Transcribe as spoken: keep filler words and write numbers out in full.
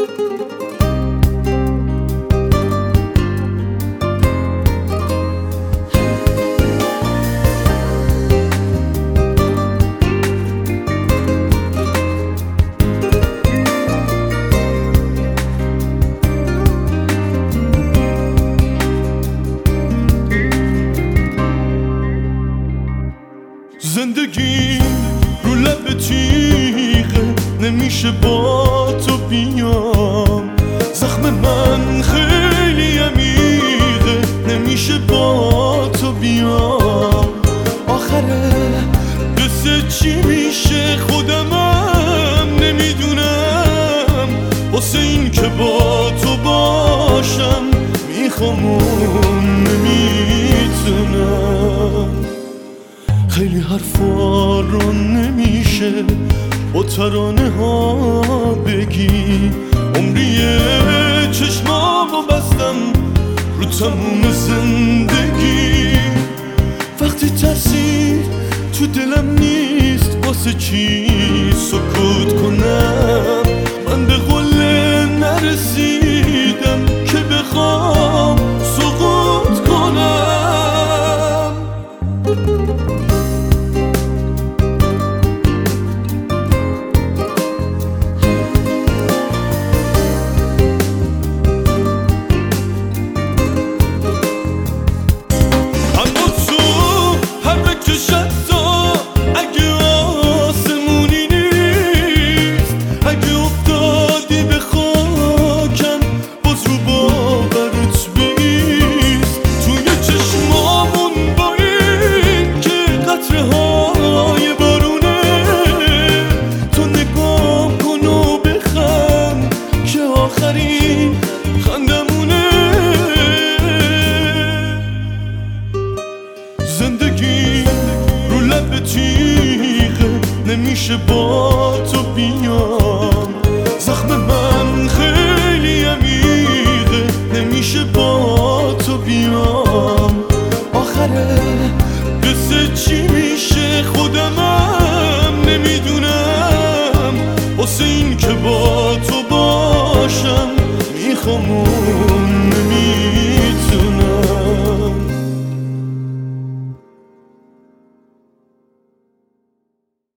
زندگی رو لب تیغه، نمیشه با تو بیام. زخم من خیلی عمیقه، نمیشه با تو بیام. آخره قصه چی میشه خودمم نمیدونم. واسه این که با تو باشم میخوام و نمیتونم. خیلی حرفا رو نمیشه با ترانه ها بگی. عمریه چشمامو بستم رو تموم زندگی. وقتی تاثیر تو دلم نیست واسه چی سکوت کنم. من به قله نرسیدم که بخوام سقوط کنم. زندگی رو لب تیغه، نمیشه با تو بیام.